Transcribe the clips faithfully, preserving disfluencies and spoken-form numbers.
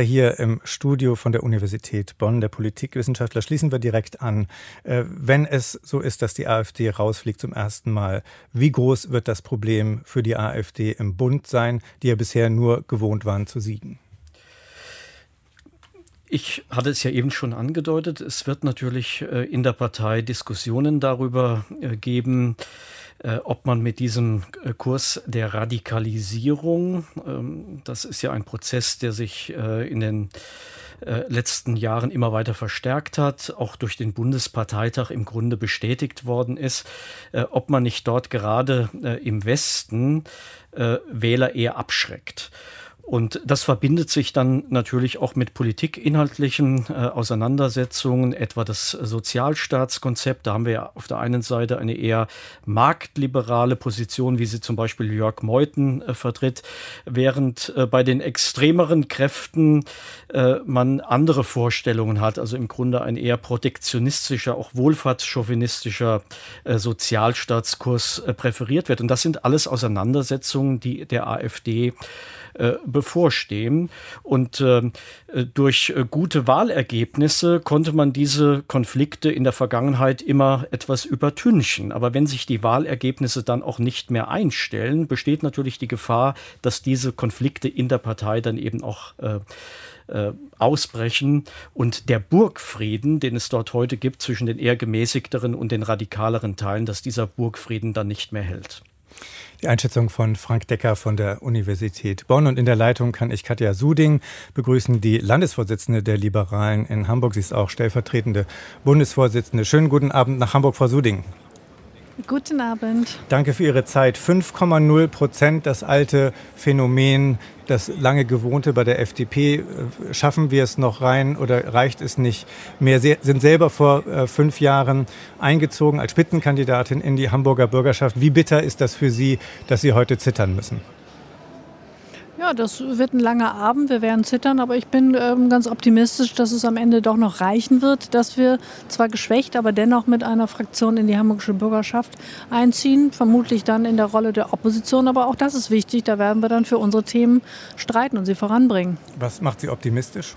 Hier im Studio von der Universität Bonn, der Politikwissenschaftler. Schließen wir direkt an. Wenn es so ist, dass die AfD rausfliegt zum ersten Mal, wie groß wird das Problem für die AfD im Bund sein, die ja bisher nur gewohnt waren zu siegen? Ich hatte es ja eben schon angedeutet, es wird natürlich in der Partei Diskussionen darüber geben, ob man mit diesem Kurs der Radikalisierung, das ist ja ein Prozess, der sich in den letzten Jahren immer weiter verstärkt hat, auch durch den Bundesparteitag im Grunde bestätigt worden ist, ob man nicht dort gerade im Westen Wähler eher abschreckt. Und das verbindet sich dann natürlich auch mit politikinhaltlichen äh, Auseinandersetzungen, etwa das Sozialstaatskonzept. Da haben wir ja auf der einen Seite eine eher marktliberale Position, wie sie zum Beispiel Jörg Meuthen äh, vertritt, während äh, bei den extremeren Kräften äh, man andere Vorstellungen hat, also im Grunde ein eher protektionistischer, auch wohlfahrtschauvinistischer äh, Sozialstaatskurs äh, präferiert wird. Und das sind alles Auseinandersetzungen, die der AfD Äh, bevorstehen. Und äh, durch äh, gute Wahlergebnisse konnte man diese Konflikte in der Vergangenheit immer etwas übertünchen. Aber wenn sich die Wahlergebnisse dann auch nicht mehr einstellen, besteht natürlich die Gefahr, dass diese Konflikte in der Partei dann eben auch äh, äh, ausbrechen und der Burgfrieden, den es dort heute gibt zwischen den eher gemäßigteren und den radikaleren Teilen, dass dieser Burgfrieden dann nicht mehr hält. Die Einschätzung von Frank Decker von der Universität Bonn. Und in der Leitung kann ich Katja Suding begrüßen, die Landesvorsitzende der Liberalen in Hamburg. Sie ist auch stellvertretende Bundesvorsitzende. Schönen guten Abend nach Hamburg, Frau Suding. Guten Abend. Danke für Ihre Zeit. fünf Komma null Prozent, das alte Phänomen, das lange Gewohnte bei der F D P. Schaffen wir es noch rein oder reicht es nicht mehr? Sie sind selber vor äh, fünf Jahren eingezogen als Spitzenkandidatin in die Hamburger Bürgerschaft. Wie bitter ist das für Sie, dass Sie heute zittern müssen? Ja, das wird ein langer Abend. Wir werden zittern, aber ich bin ähm, ganz optimistisch, dass es am Ende doch noch reichen wird, dass wir zwar geschwächt, aber dennoch mit einer Fraktion in die hamburgische Bürgerschaft einziehen. Vermutlich dann in der Rolle der Opposition, aber auch das ist wichtig. Da werden wir dann für unsere Themen streiten und sie voranbringen. Was macht Sie optimistisch?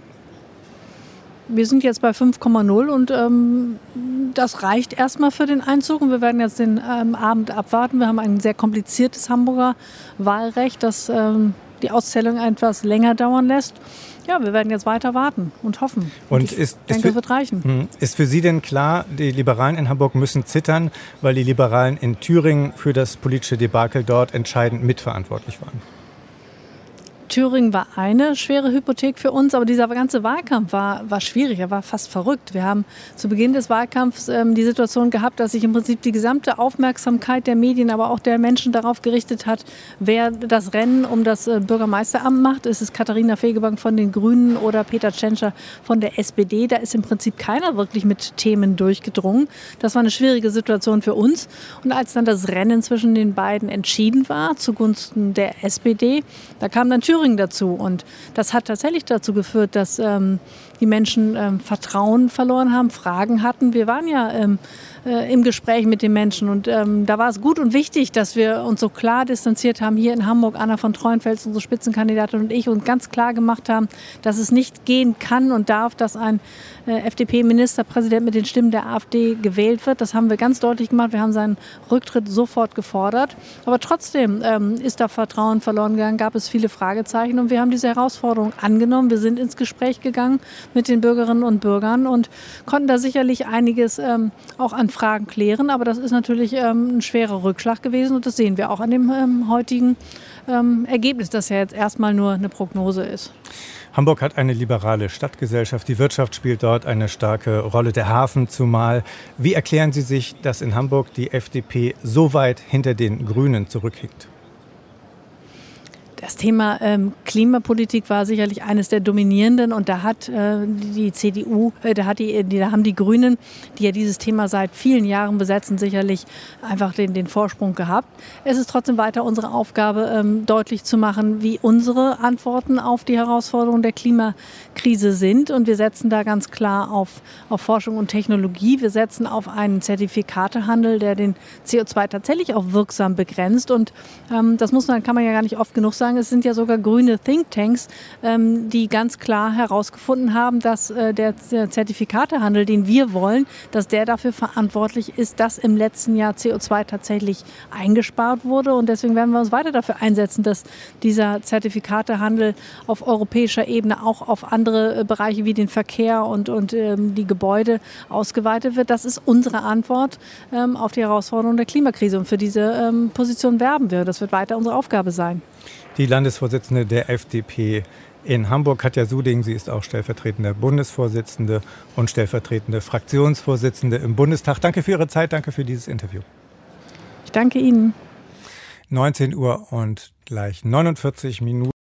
Wir sind jetzt bei fünf Komma null und ähm, das reicht erstmal für den Einzug. Und wir werden jetzt den ähm, Abend abwarten. Wir haben ein sehr kompliziertes Hamburger Wahlrecht, das ähm, die Auszählung etwas länger dauern lässt. Ja, wir werden jetzt weiter warten und hoffen. Und, und ich ist, denke, es wird reichen. Ist für Sie denn klar, die Liberalen in Hamburg müssen zittern, weil die Liberalen in Thüringen für das politische Debakel dort entscheidend mitverantwortlich waren? Thüringen war eine schwere Hypothek für uns, aber dieser ganze Wahlkampf war, war schwierig, er war fast verrückt. Wir haben zu Beginn des Wahlkampfs ähm, die Situation gehabt, dass sich im Prinzip die gesamte Aufmerksamkeit der Medien, aber auch der Menschen darauf gerichtet hat, wer das Rennen um das äh, Bürgermeisteramt macht. Ist es Katharina Fegebank von den Grünen oder Peter Tschentscher von der S P D? Da ist im Prinzip keiner wirklich mit Themen durchgedrungen. Das war eine schwierige Situation für uns. Und als dann das Rennen zwischen den beiden entschieden war, zugunsten der S P D, da kam dann Thüringen dazu. Und das hat tatsächlich dazu geführt, dass ähm, die Menschen ähm, Vertrauen verloren haben, Fragen hatten. Wir waren ja ähm, äh, im Gespräch mit den Menschen und ähm, da war es gut und wichtig, dass wir uns so klar distanziert haben. Hier in Hamburg, Anna von Treuenfels, unsere Spitzenkandidatin und ich, und ganz klar gemacht haben, dass es nicht gehen kann und darf, dass ein äh, F D P-Ministerpräsident mit den Stimmen der AfD gewählt wird. Das haben wir ganz deutlich gemacht. Wir haben seinen Rücktritt sofort gefordert. Aber trotzdem ähm, ist da Vertrauen verloren gegangen, gab es viele Fragezeichen und wir haben diese Herausforderung angenommen. Wir sind ins Gespräch gegangen mit den Bürgerinnen und Bürgern und konnten da sicherlich einiges ähm, auch an Fragen klären. Aber das ist natürlich ähm, ein schwerer Rückschlag gewesen und das sehen wir auch an dem ähm, heutigen ähm, Ergebnis, das ja jetzt erstmal nur eine Prognose ist. Hamburg hat eine liberale Stadtgesellschaft. Die Wirtschaft spielt dort eine starke Rolle, der Hafen zumal. Wie erklären Sie sich, dass in Hamburg die F D P so weit hinter den Grünen zurückhinkt? Das Thema ähm, Klimapolitik war sicherlich eines der dominierenden und da hat äh, die C D U, äh, da, hat die, die, da haben die Grünen, die ja dieses Thema seit vielen Jahren besetzen, sicherlich einfach den, den Vorsprung gehabt. Es ist trotzdem weiter unsere Aufgabe, ähm, deutlich zu machen, wie unsere Antworten auf die Herausforderungen der Klimakrise sind und wir setzen da ganz klar auf, auf Forschung und Technologie. Wir setzen auf einen Zertifikatehandel, der den C O zwei tatsächlich auch wirksam begrenzt und ähm, das muss man, kann man ja gar nicht oft genug sagen. sagen, es sind ja sogar grüne Thinktanks, ähm, die ganz klar herausgefunden haben, dass äh, der Zertifikatehandel, den wir wollen, dass der dafür verantwortlich ist, dass im letzten Jahr C O zwei tatsächlich eingespart wurde. Und deswegen werden wir uns weiter dafür einsetzen, dass dieser Zertifikatehandel auf europäischer Ebene auch auf andere äh, Bereiche wie den Verkehr und, und ähm, die Gebäude ausgeweitet wird. Das ist unsere Antwort ähm, auf die Herausforderung der Klimakrise. Und für diese ähm, Position werben wir. Das wird weiter unsere Aufgabe sein. Die Landesvorsitzende der F D P in Hamburg, Katja Suding, sie ist auch stellvertretende Bundesvorsitzende und stellvertretende Fraktionsvorsitzende im Bundestag. Danke für Ihre Zeit, danke für dieses Interview. Ich danke Ihnen. neunzehn Uhr und gleich neunundvierzig Minuten.